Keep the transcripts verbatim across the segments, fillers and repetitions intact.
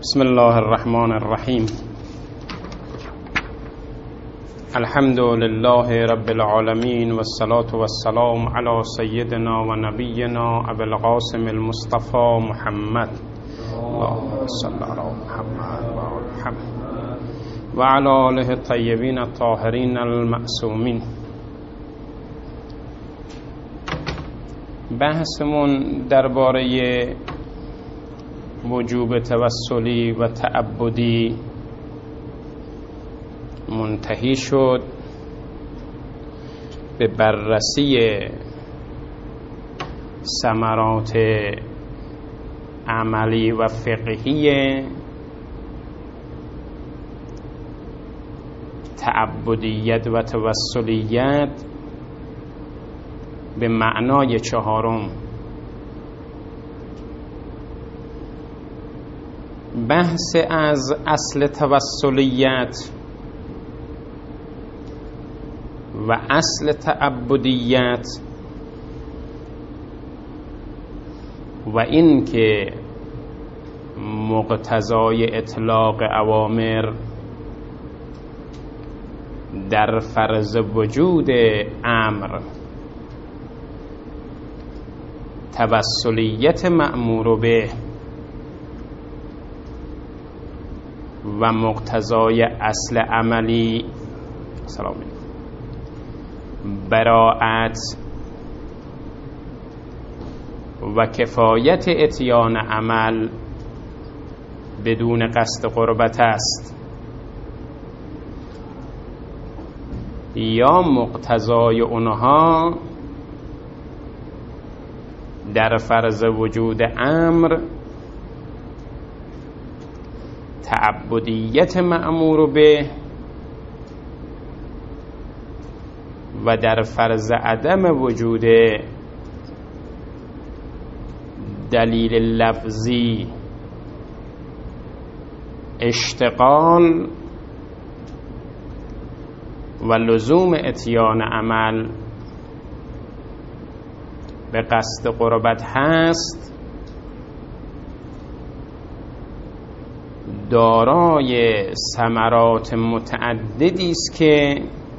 بسم الله الرحمن الرحیم. الحمد لله رب العالمین و الصلاة و السلام علی سیدنا و نبینا ابی القاسم المصطفى محمد اللهم صل علی محمد و آل محمد و علی آله الطیبین الطاهرین المعصومین. بحثمون درباره وجوب توسلی و تعبدی منتهی شد به بررسی ثمرات عملی و فقهی تعبدیت و توسلیت به معنای چهارم. بحث از اصل توسلیت و اصل تعبدیت و این که مقتضای اطلاق اوامر در فرض وجود امر توسلیت مأمور به و مقتضای اصل عملی سلام براءت و کفایت اتیان عمل بدون قصد قربت است، یا مقتضای اونها در فرض وجود امر تعبدیت مأمور به و در فرض عدم وجود دلیل لفظی اشتغال و لزوم اتیان عمل به قصد قربت هست، دارای ثمرات متعددی است که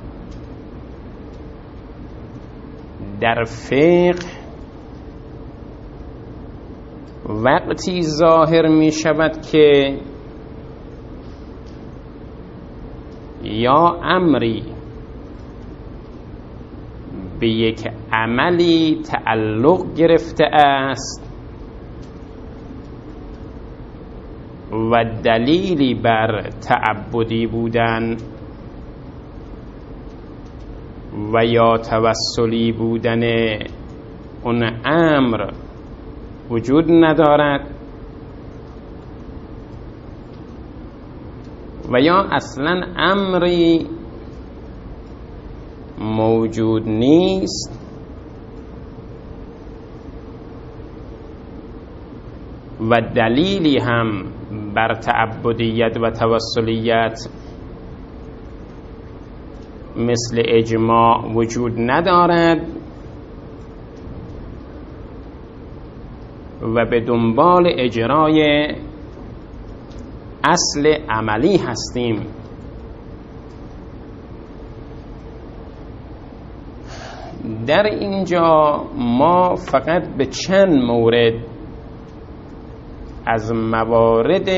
در فقه وقتی ظاهر می شود که یا امری به یک عملی تعلق گرفته است و دلیلی بر تعبدی بودن و یا توسلی بودن اون امر وجود ندارد و یا اصلا امری موجود نیست و دلیلی هم بر تعبدیت و توسلیت مثل اجماع وجود ندارد و به دنبال اجرای اصل عملی هستیم. در اینجا ما فقط به چند مورد از موارد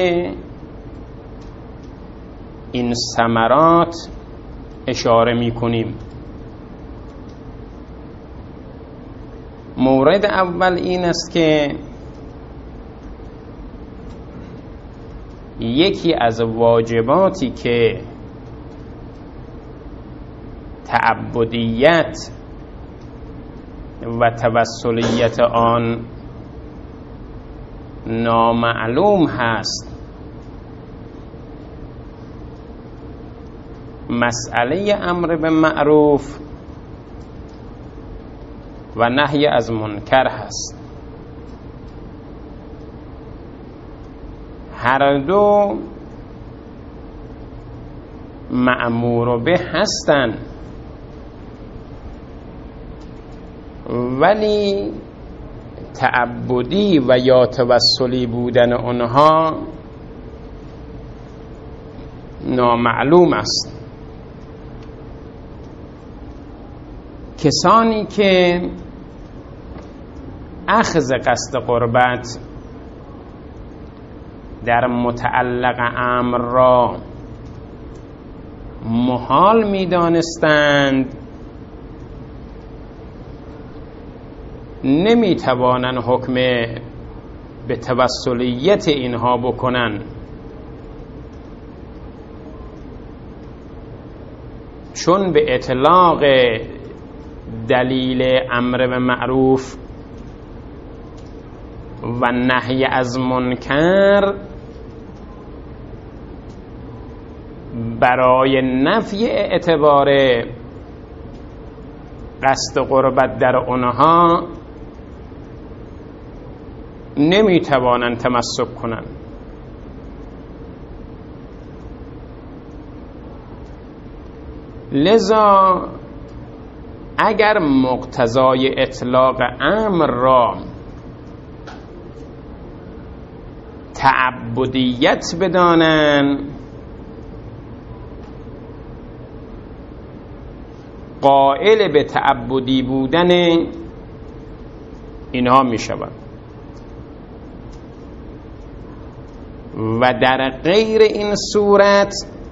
این ثمرات اشاره می کنیم. مورد اول این است که یکی از واجباتی که تعبدیت و توسلیت آن نامعلوم هست، مسئله امر به معروف و نهی از منکر هست. هر دو مأمور به هستند، ولی تعبدی و یا توسلی بودن اونها نامعلوم است. کسانی که اخذ قصد قربت در متعلق امر را محال می دانستند، نمی توانند حکم به توسلیت اینها بکنن، چون به اطلاق دلیل امر به معروف و نهی از منکر برای نفی اعتبار قصد قربت در آنها نمی توانند تمسک کنند. لذا اگر مقتضای اطلاق امر را تعبدیت بدانند، قائل به تعبدی بودن اینها می شود و در غیر این صورت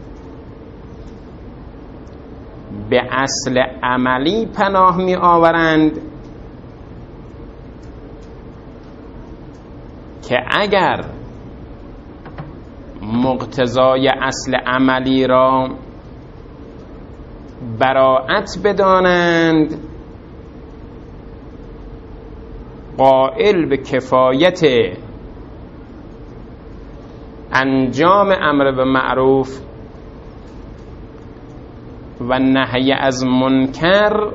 به اصل عملی پناه می آورند که اگر مقتضای اصل عملی را براعت بدانند، قائل به کفایت انجام امر به معروف و نهی از منکر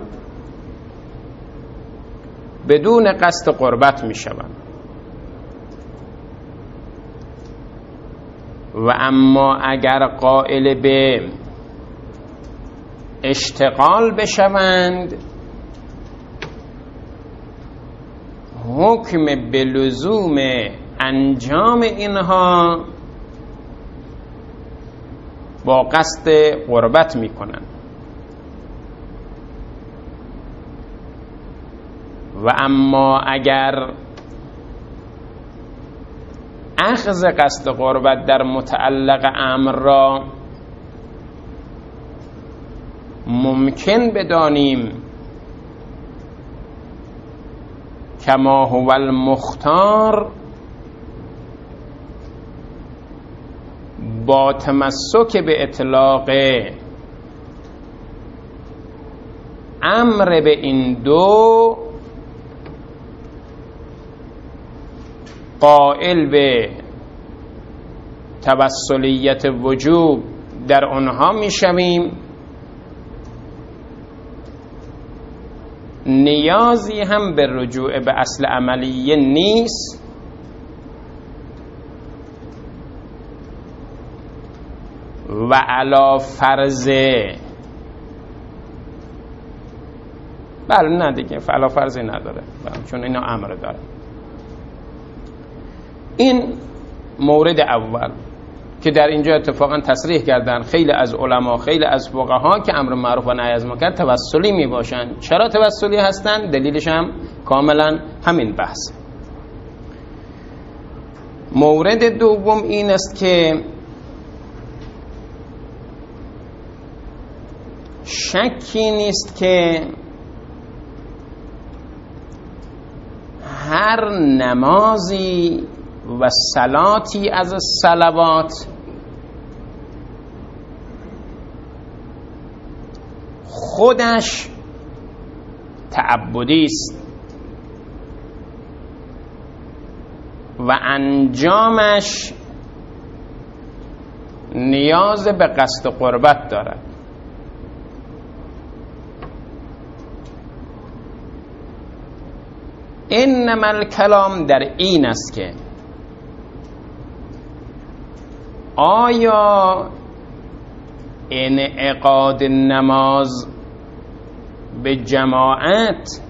بدون قصد قربت می شوند. و اما اگر قائل به اشتغال بشوند، حکم به لزوم انجام اینها با قصد قربت می کنند. و اما اگر اخذ قصد قربت در متعلق امر را ممکن بدانیم کما هو المختار، با تمسک به اطلاق امر به این دو، قائل به توسلیت وجوب در آنها می شویم، نیازی هم به رجوع به اصل عملیه نیست و علا فرضه بله نه دیگه علا فرضی نداره، چون اینا امر داره. این مورد اول که در اینجا اتفاقا تصریح کردن خیلی از علما، خیلی از فقها که امر معروف و نهی از منکر توسلی می باشن. چرا توسلی هستن؟ دلیلش هم کاملا همین بحث. مورد دوم این است که شکی نیست که هر نمازی و صلاتی از صلوات خودش تعبدی است و انجامش نیاز به قصد قربت دارد. انما الکلام در این است که آیا انعقاد نماز به جماعت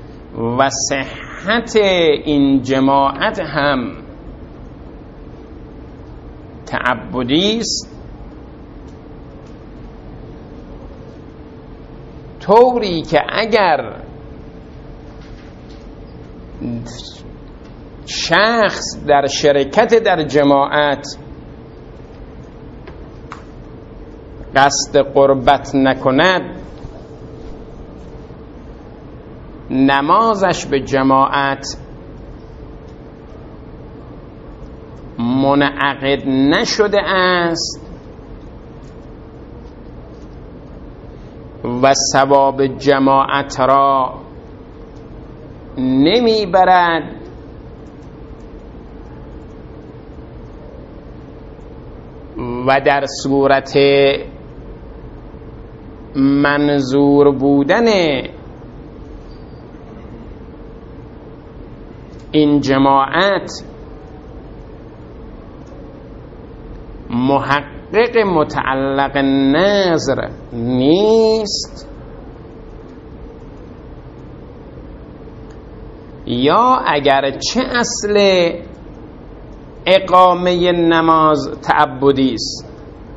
و صحت این جماعت هم تعبدی است، طوری که اگر شخص در شرکت در جماعت قصد قربت نکند، نمازش به جماعت منعقد نشده است و ثواب جماعت را نمیبرد، و در صورت منظور بودن این جماعت محقق متعلق نظر نیست، یا اگر چه اصل اقامه نماز تعبدی است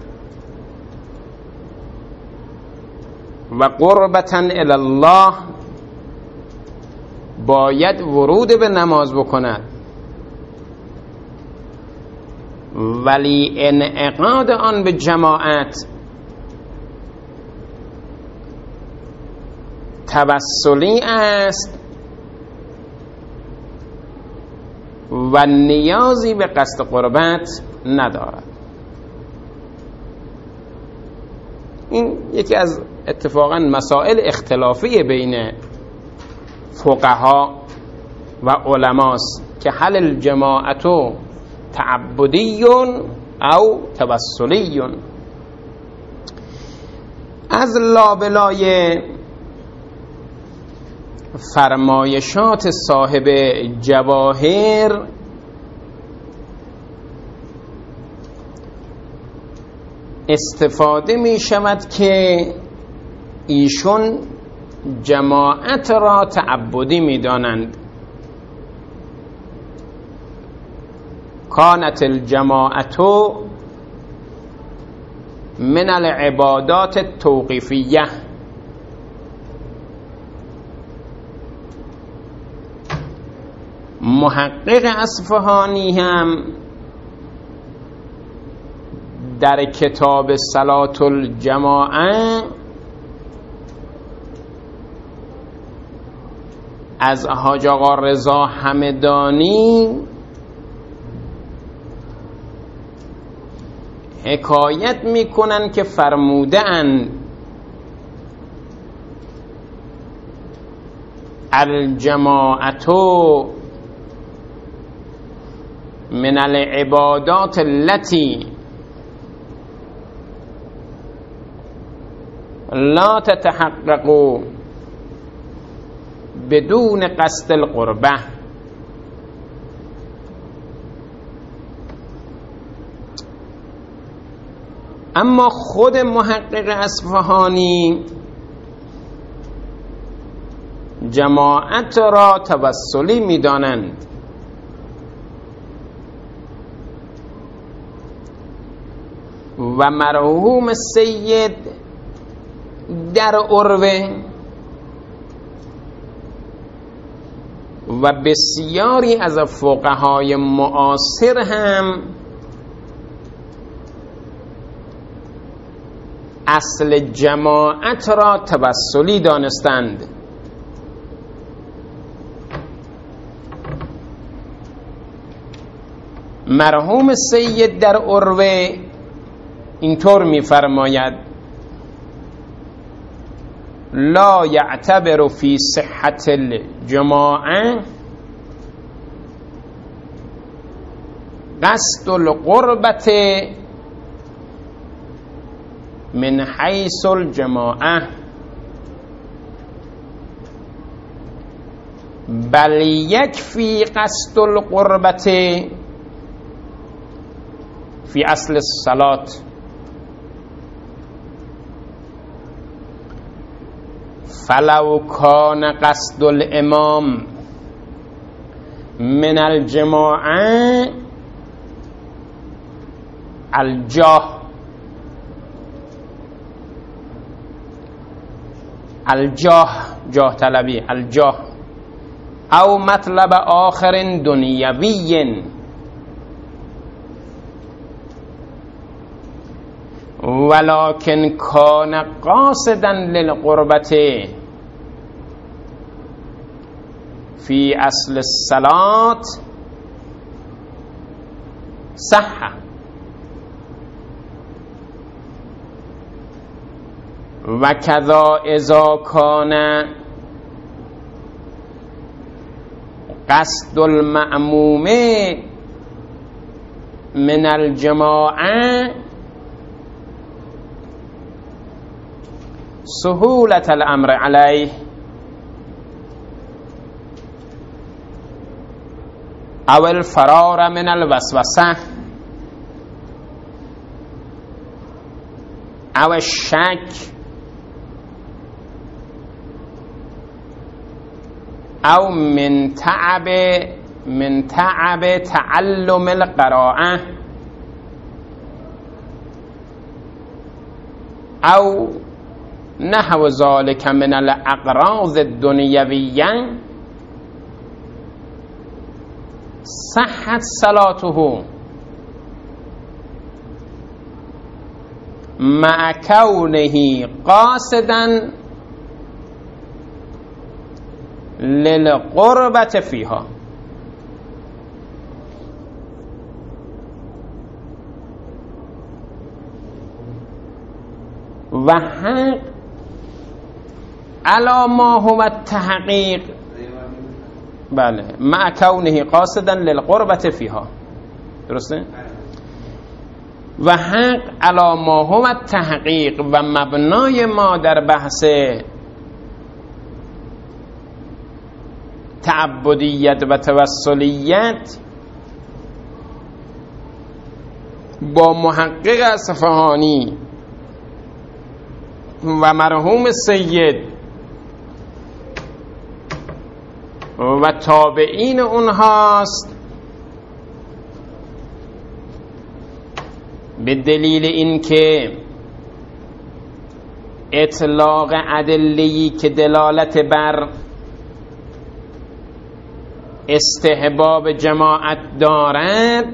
و قربتاً الی الله باید ورود به نماز بکند، ولی انعقاد آن به جماعت توسلی است و نیازی به قصد قربت ندارد. این یکی از اتفاقا مسائل اختلافی بین فقها و علماست که هل الجماعت تعبدی او توسلی. از لابلای فرمایشات صاحب جواهر استفاده می شود که ایشون جماعت را تعبدی می دانند. کانت الجماعت من العبادات التوقیفیه، محقق اصفهانی هم در کتاب صلاة الجماعه از حاج آقا رضا همدانی حکایت میکنن که فرمودن الجماعت من العبادات التي لا تتحقق بدون قصد القربه. اما خود محقق اصفهانی جماعت را توسلی می دانند و مرحوم سید در عروه و بسیاری از فقهای معاصر هم اصل جماعت را توسلی دانستند. مرحوم سید در عروه اینطور می‌فرماید: لا یعتبر فی صحت الجماعه قصد القربت من حیث الجماعه، بل یکفی قصد القربت فی اصل الصلاة. فلو کان قصد الامام من الجماعه الجاه، الجاه جاه طلبی، الجاه. او مطلب آخر دنیوی ولكن کان قاصدا للقربت فی اصل الصلاة صح. و کذا اذا کان قصد المأموم من الجماعه سهولة الامر علیه او الفرار من الوسوسه او الشک او من تعب من تعب تعلم القراءه او نحو ذلك من الاغراض الدنیویه صحت صلاته مع كونه قاصدا للقربة فيها. و حق علی ما هو التحقیق، بله، مع کونه قاصدا للقربة فيها، درسته؟ و حق علی ما هو التحقیق، و مبنای ما در بحث تعبدیت و توسلیت با محقق اصفهانی و مرحوم سید و تابعین اونهاست، به دلیل اینکه اطلاق ادله‌ای که دلالت بر استحباب جماعت دارد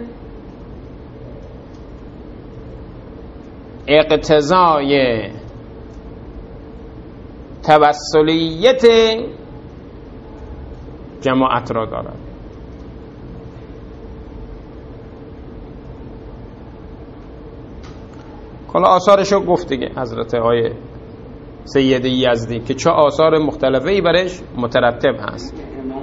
اقتضای توسلیت جماعت را دارد. کلا آثارشو گفت دیگه حضرت آقای سید یزدی که چه آثار مختلفی برش مترتب هست.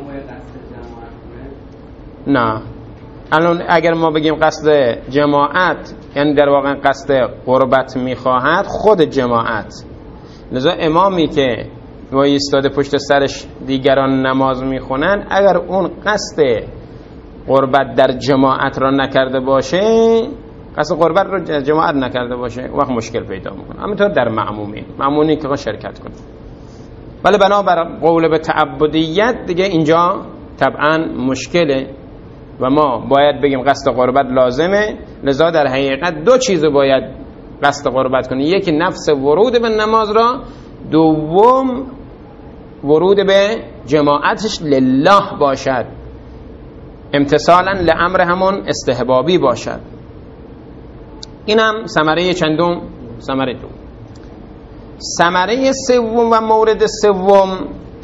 نه الان اگر ما بگیم قصد جماعت یعنی در واقع قصد قربت میخواهد خود جماعت، لذا امامی که وای ایستاده پشت سرش دیگران نماز میخونن اگر اون قصد قربت در جماعت را نکرده باشه، قصد قربت را جماعت نکرده باشه، وقت مشکل پیدا میکنه. همینطور در معمومین معمومی که شرکت کنه. ولی بنابر قول به تعبدیت دیگه اینجا طبعا مشکله و ما باید بگیم قصد قربت لازمه. لذا در حقیقت دو چیز باید قصد قربت کنی، یکی نفس ورود به نماز را، دوم ورود به جماعتش لله باشد، امتثالا لامر همون استحبابی باشد. اینم ثمره چندم؟ ثمره دو. ثمره سوم و مورد سوم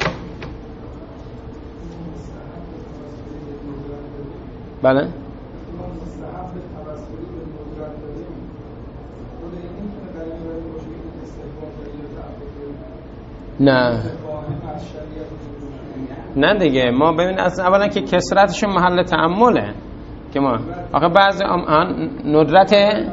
بله نه نه دیگه ما ببین اصلا اولا که کسرتشون محل تأمله که ما آخه بعضی ندرت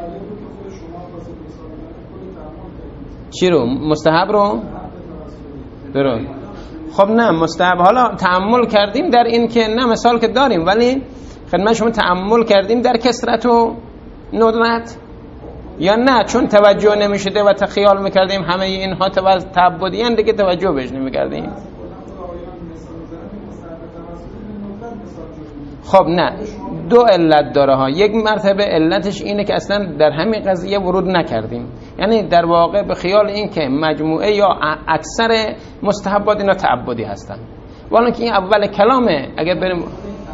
چی رو مستحب رو درست. خب نه مستحب حالا تأمل کردیم در این که نه مثال که داریم، ولی خدمت شما تأمل کردیم در کسرت و ندرت یا نه؟ چون توجه نمیشده و تخیال میکردیم همه اینها تعبدیان دیگه توجه بهش نمیکردیم. خب نه دو علت داره ها. یک مرتبه علتش اینه که اصلا در همین قضیه ورود نکردیم، یعنی در واقع به خیال این که مجموعه یا اکثر مستحبات اینا تعبدی هستن، ولی که این اول کلامه. اگر بریم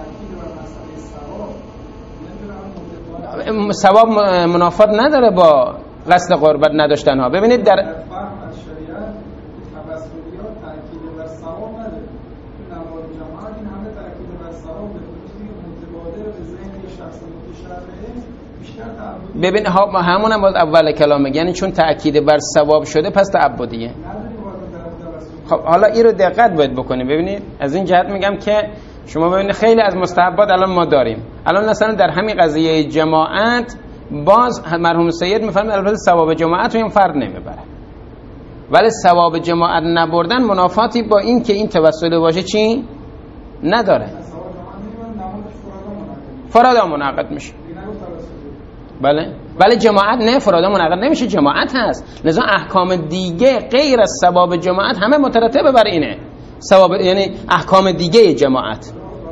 ثواب منافات نداره با قصد قربت نداشتن ها. ببینید در ببین ها همون هم باز اول کلامه، یعنی چون تأکید بر ثواب شده پس تعبدیه. خب حالا این رو دقت باید بکنیم. ببینید از این جهت میگم که شما ببینید خیلی از مستحبات الان ما داریم، الان مثلا در همین قضیه جماعت باز مرحوم سید میفرماید البته ثواب جماعت رو این فرد نمیبره، ولی ثواب جماعت نبردن منافاتی با این که این توسل باشه چی نداره، فرادا منعقد میشه. بله ولی جماعت نه، فرادا منعقد نمیشه، جماعت هست. لذا احکام دیگه غیر از ثواب جماعت همه مترتب بر اینه. ثواب یعنی احکام دیگه جماعت.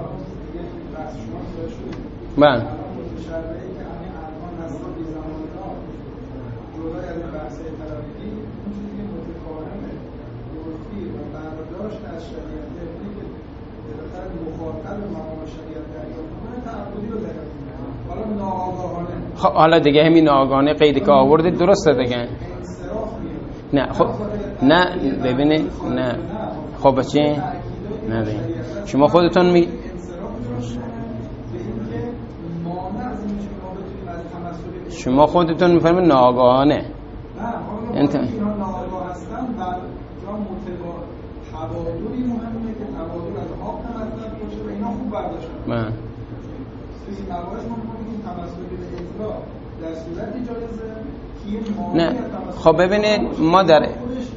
بله خب حالا دیگه همین ناآگاهانه قیدی که آوردید درسته دیگه. نه خب نه ببینید نه خب چی نه دیگه. شما خودتون می شما خودتون میفهمید ناآگاهانه انت تبادلی مهمه که تبادل از آب تمثل باشه و اینا خوب برداشت کنن. من این موارد ما میگیم تمثل به اطلاع در صورتی جایزه که نه. خب ببینید ما در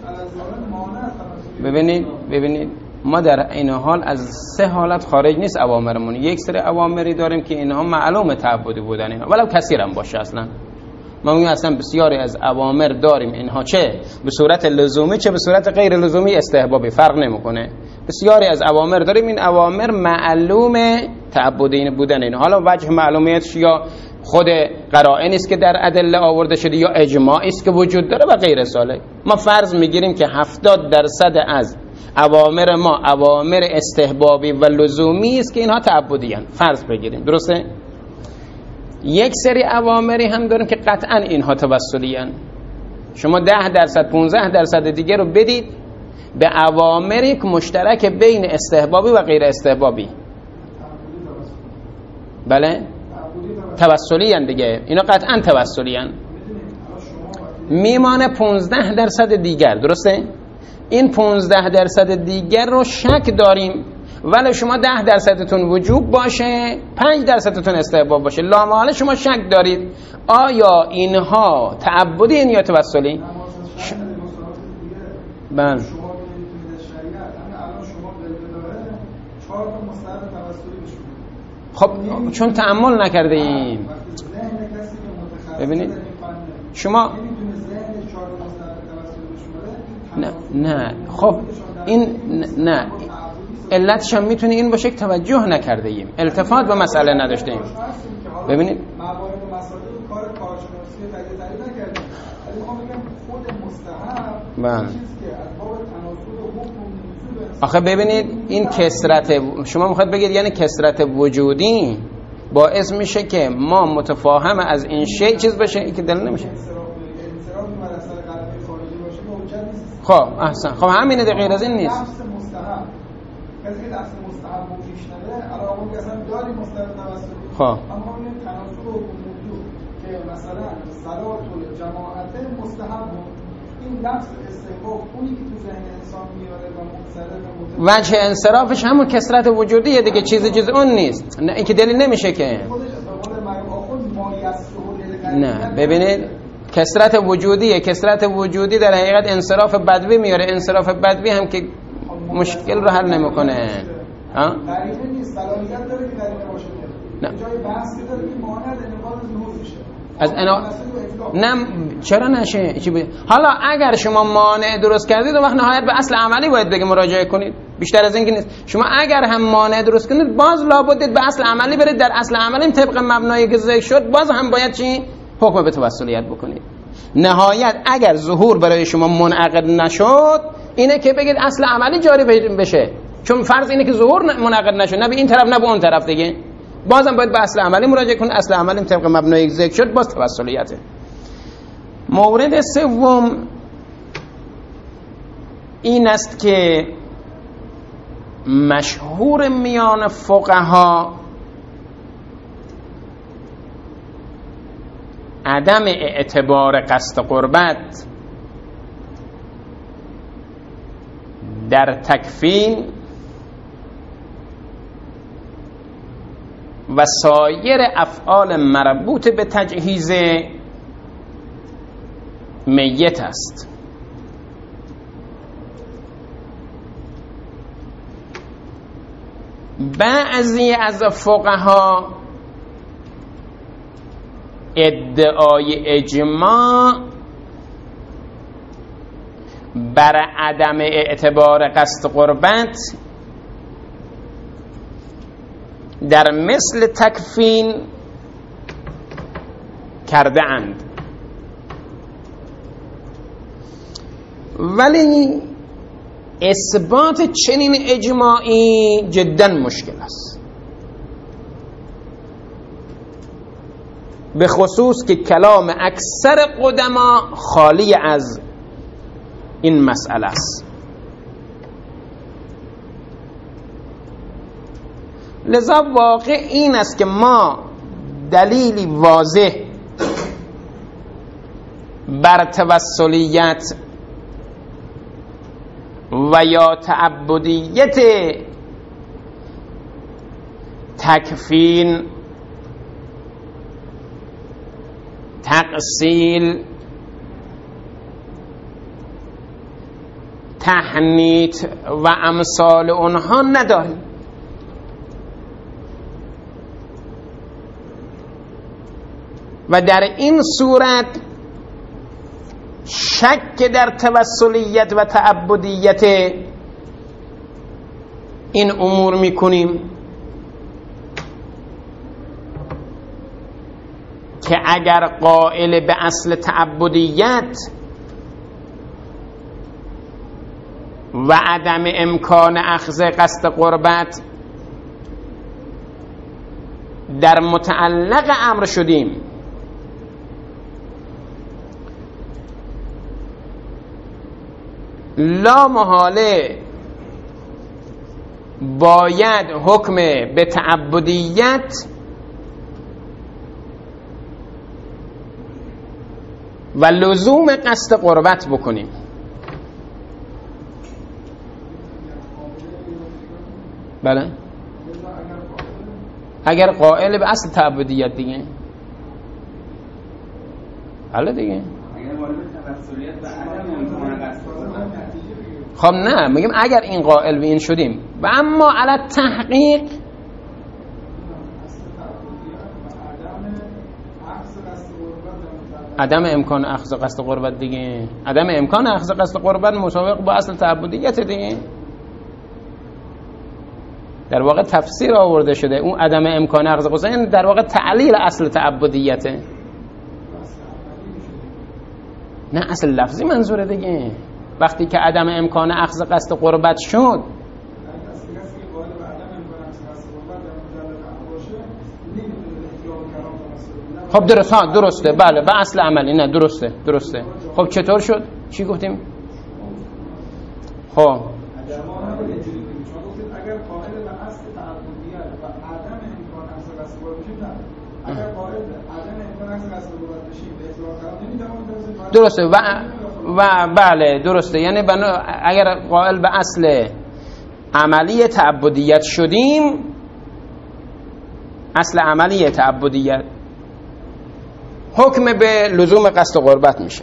ببینید ببینید ما در این حال از سه حالت خارج نیست اوامرمون. یک سری اوامری داریم که اینها معلومه تعبدی بودن اینا ولو کثیر هم باشه. اصلا ما میگیم اصلا بسیاری از اوامر داریم اینها چه به صورت لزومی چه به صورت غیر لزومی استحبابی فرق نمیکنه. بسیاری از اوامر داریم این اوامر معلومه تعبدی بودن اینا. حالا وجه معلومیتش یا خود قرائن است که در ادله آورده شده یا اجماع است که وجود داره و غیر ذالک. ما فرض میگیریم که هفتاد درصد از اوامر ما اوامر استحبابی و لزومی است که اینها تعبدی هستند، فرض بگیریم. درسته؟ یک سری اوامری هم داریم که قطعا اینها توسلی هستند. شما ده درصد پانزده درصد دیگه رو بدید به اوامری که مشترک بین استحبابی و غیر استحبابی. بله؟ توسلی هستند دیگه، اینا قطعا توسلی هستند. میمانه پانزده درصد دیگر. درسته؟ این پانزده درصد دیگر رو شک داریم، ولی شما ده درصدتون وجوب باشه پنج درصدتون استحباب باشه، لامحاله شما شک دارید آیا اینها تعبدی این یا توسلی؟ ش... بله خب چون تأمل نکرده ایم. ببینید شما نه نه خب این نه علتش هم میتونه این باشه که توجه نکرده ایم، التفات به مسئله نداشته ایم. ببینید موارد و مسائل کار کارشناسی تجزیه تحلیل نکردیم، ولی میخوام بگم خود مستحب چیزی که از باب تناسب حکم. آخه ببینید این کثرت شما میخواد بگید یعنی کثرت وجودی باعث میشه که ما متفاهم از این شی چیز بشه این که دل نمیشه. خب احسن، خب همینه دیگه، غیر از این نیست. کسی که دست مستحب رو میشنوه علاوه اصلا داری مستحب توسلی. خب اما این تناسب و موضوع که مثلا صلات و جماعت مستحب این لفظ استحباب اونی که تو ذهن انسان میاره و منصرف وجه انصرافش همون کثرت وجودیه دیگه، چیز جز اون نیست. نه این که دلیل نمیشه که نه. ببینید کثرت وجودیه، کثرت وجودی در حقیقت انصراف بدوی میاره، انصراف بدوی هم که مشکل رو حل نمیکنه. ها نه از انا نه چرا نشه چی بی... حالا اگر شما مانع درست کردید و وقت نهایت به اصل عملی باید بگه مراجعه کنید، بیشتر از این که نیست. شما اگر هم مانع درست کنید باز لابد به اصل عملی برید، در اصل عملی طبق مبنایی که ذکر شد باز هم باید چی حکم به توسلیت بکنید. نهایت اگر ظهور برای شما منعقد نشد اینه که بگید اصل عملی جاری بشه، چون فرض اینه که ظهور منعقد نشد، نه به این طرف نه به اون طرف دیگه، بازم باید به اصل عملی مراجعه کنید. اصل عملی طبق مبنای ذکر شد باز توسلیته. مورد سوم این است که مشهور میان فقها عدم اعتبار قصد قربت در تکفین و سایر افعال مربوط به تجهیز میت است. بعضی از فقها ادعای اجماع بر عدم اعتبار قصد قربت در مثل تکفین کرده اند، ولی اثبات چنین اجماعی جدا مشکل است، به خصوص که کلام اکثر قدما خالی از این مسئله است. لذا واقع این است که ما دلیلی واضح بر توسلیت و یا تعبدیت تکفین، تغسیل، تحنیط و امثال اونها نداریم. و در این صورت شک در توسلیت و تعبدیت این امور میکنیم که اگر قائل به اصل تعبدیت و عدم امکان اخذ قصد قربت در متعلق امر شدیم، لا محاله باید حکم به تعبدیت و لزوم قصد قربت بکنیم. بله اگر قائل به اصل تعبدیت دیگه، بله دیگه. خب نه میگم اگر این قائل به این شدیم و اما علی تحقیق عدم امکان اخذ قصد قربت دیگه، عدم امکان اخذ قصد قربت مسابق با اصل تعبدیت دیگه. در واقع تفسیر آورده شده اون عدم امکان اخذ قصد در واقع تعلیل اصل تعبدیته، نه اصل لفظی منظوره دیگه. وقتی که عدم امکان اخذ قصد قربت شد خب درست ها درسته، بله به اصل عملی نه درسته درسته. خب چطور شد؟ چی گفتیم؟ خب اگر قائل به اصل تعبدیت و عدم امکان اخذ قصد قربت نه، اگر قائل به عدم امکان اخذ قصد قربت بشیم به اطلاق قرار نمیدونم درسته و و بله درسته، یعنی اگر قائل به اصل عملی تعبدیت شدیم، اصل عملی تعبدیت حکم به لزوم قصد قربت میشه.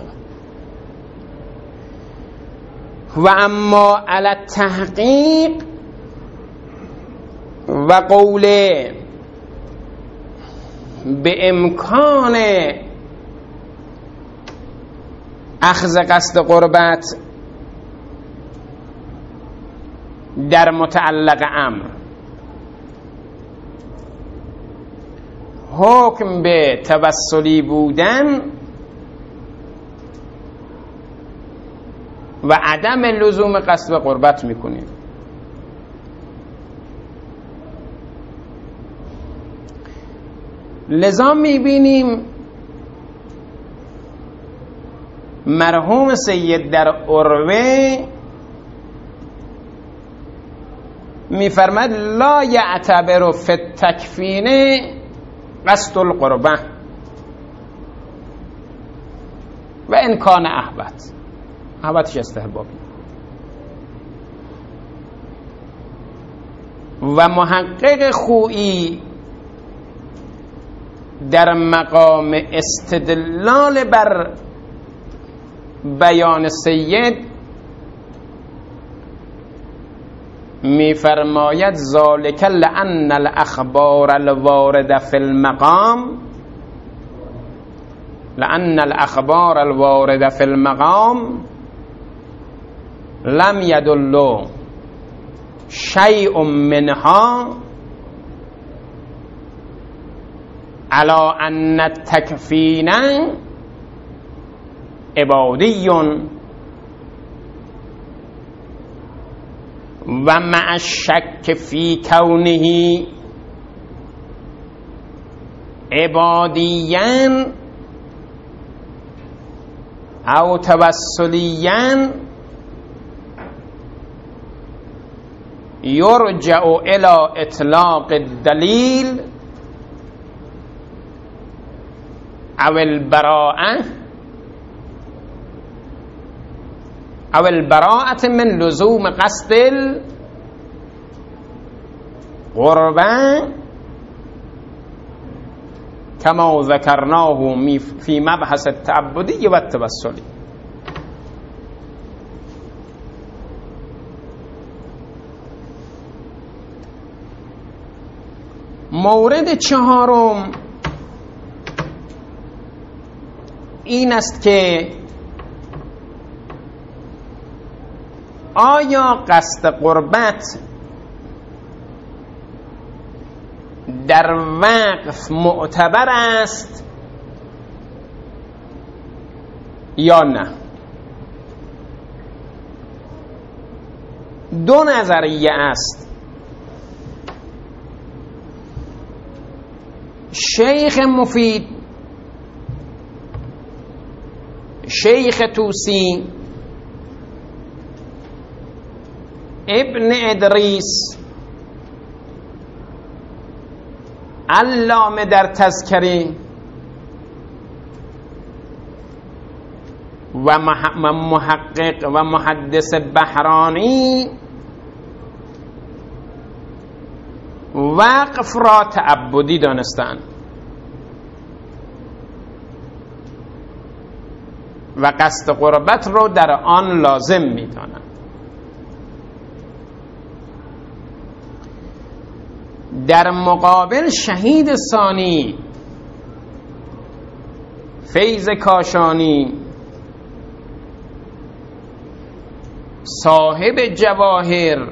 و اما علی تحقیق و قول به امکان اخذ قصد قربت در متعلق امر، حکم به توسلی بودن و عدم لزوم قصد قربت میکنیم. لذا میبینیم مرحوم سید در عروه میفرماد لا یعتبر فی التکفین قصد القربه و ان کان احبت، احبتش استحبابی. و محقق خویی در مقام استدلال بر بیان سید می فرماید ذالک لأن الاخبار الوارده فی المقام لأن الاخبار الوارده فی المقام لم يدل شیء منها على ان التکفین عبادی و مع الشک فی کونه عبادیاً او توسلیاً یرجع الى اطلاق الدلیل او البراءة او البراءة من لزوم قصد القربة كما ذكرناه في مبحث التعبدي والتوسلي. مورد چهارم این است که آیا قصد قربت در وقف معتبر است یا نه؟ دو نظریه است. شیخ مفید، شیخ توسی، ابن ادریس، علامه در تذکره و محقق و محدث بحرانی وقف را تعبدی دانستند و قصد قربت رو در آن لازم می‌دانند. در مقابل شهید ثانی فیض کاشانی صاحب جواهر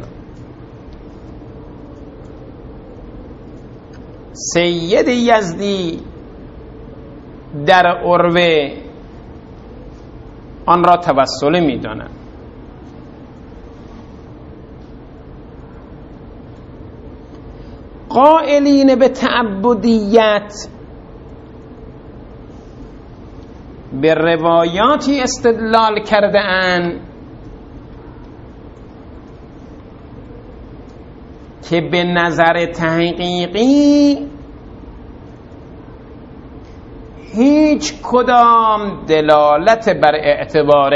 سید یزدی در عروه آن را توسلی می دانند. قائلین به تعبدیت به روایاتی استدلال کرده اند که به نظر تحقیقی هیچ کدام دلالت بر اعتبار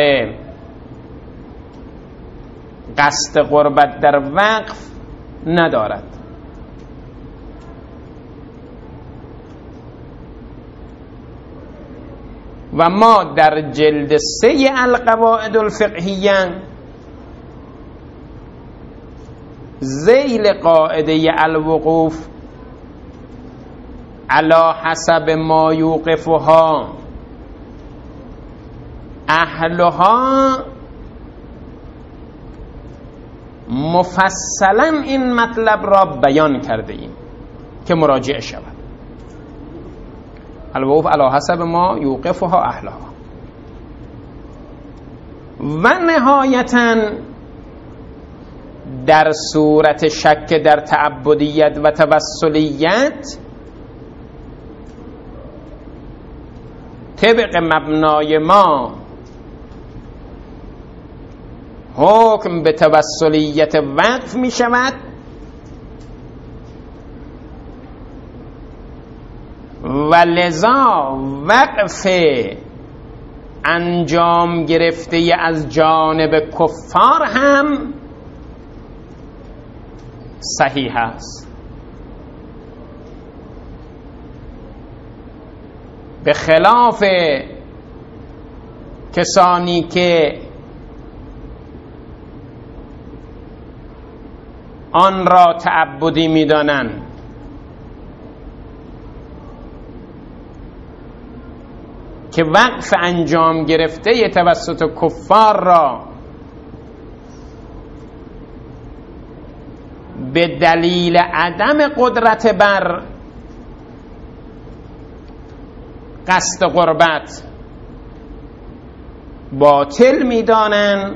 قصد قربت در وقف ندارد. و ما در جلد سه القواعد الفقهیه ذیل قاعده الوقوف علی حسب ما یوقفها اهلها، مفصلا این مطلب را بیان کرده ایم که مراجعه شود. الوقوف علی حسب ما یوقفها اهلها. و نهایتاً در صورت شک در تعبدیت و توسلیت، طبق مبنای ما حکم به توسلیت وقف می شود و لذا وقف انجام گرفته از جانب کفار هم صحیح است، به خلاف کسانی که آن را تعبدی می‌دانند که وقف انجام گرفته توسط کفار را به دلیل عدم قدرت بر قصد قربت باطل می‌دانند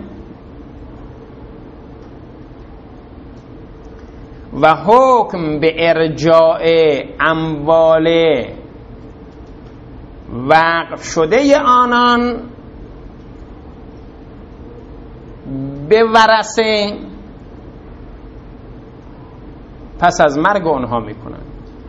و حکم به ارجاع اموال وقف شده آنان به ورثه پس از مرگ آنها میکنند.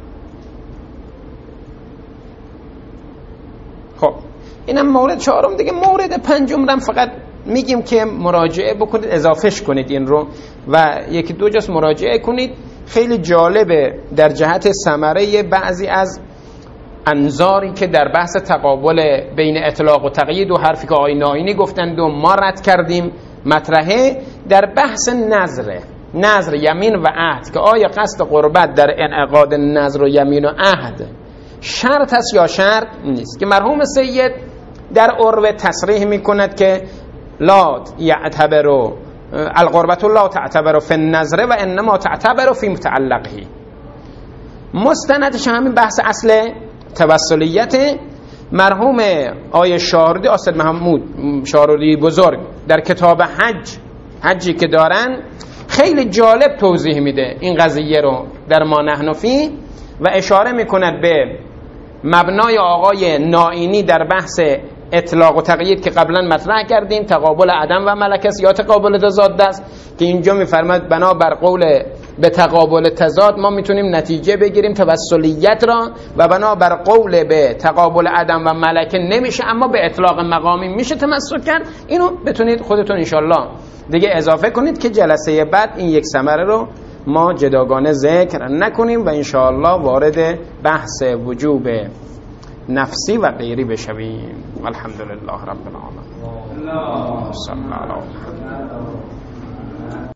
خب اینم مورد چهارم دیگه. مورد پنجم رم فقط میگیم که مراجعه بکنید، اضافهش کنید این رو و یکی دو جاست مراجعه کنید. خیلی جالبه در جهت ثمره بعضی از انظاری که در بحث تقابل بین اطلاق و تقیید و حرفی که آقای ناینی گفتند و ما رد کردیم مطرحه در بحث نظر نظر یمین و عهد، که آیا قصد قربت در انعقاد نظر و یمین و عهد شرط است یا شرط نیست، که مرحوم سید در عروه تصریح میکند که لا یعتبر القربت لا تعتبر فی النظر و انما تعتبر فی متعلقه. مستندش همین بحث اصل توسلیت. مرحوم آیه شاردی آسد محمود شاردی بزرگ در کتاب حج حجی که دارن خیلی جالب توضیح میده این قضیه رو در ما نحن فی و اشاره میکند به مبنای آقای نائینی در بحث اطلاق و تقیید که قبلا مطرح کردیم، تقابل عدم و ملکه یا تقابل تضاد است، که اینجا میفرماید بنا بر قول به تقابل تضاد ما میتونیم نتیجه بگیریم توسلیت را و بنا بر قول به تقابل عدم و ملکه نمیشه، اما به اطلاق مقامی میشه تمسک کرد. اینو بتونید خودتون انشالله دیگه اضافه کنید که جلسه بعد این یک ثمره رو ما جداگانه ذکر نکنیم و انشالله وارد بحث وجوب نفسی و غیری بشویم. الحمدلله رب العالمین. اللهم صل علی محمد.